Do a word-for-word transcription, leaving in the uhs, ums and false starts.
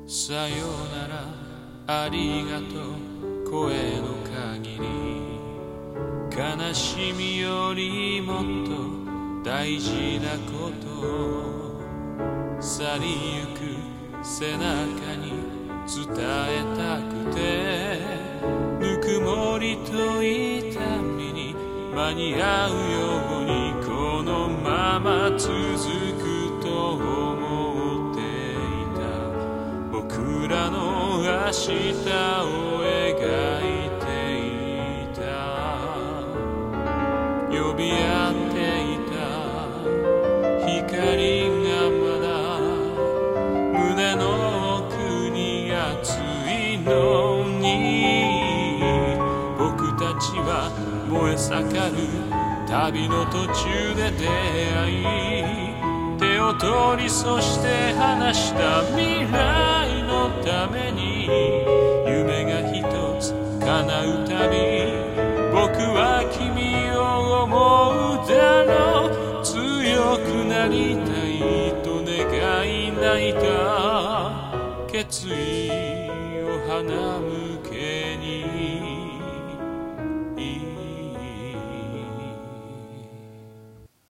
さよならありがとう声の限り、悲しみよりもっと大事なこと去りゆく背中に伝えたくて、ぬくもりと痛みに間に合うようにこのまま続くと思っていた。僕らの明日を描いていた、呼び合っていた光がまだ胸の奥に熱いのに、僕たちは燃え盛る旅の途中で出会い、手を取りそして話した未来のために、夢が一つ叶うたび僕は君を思うだろう。強くなりたいと願い泣いた決意を花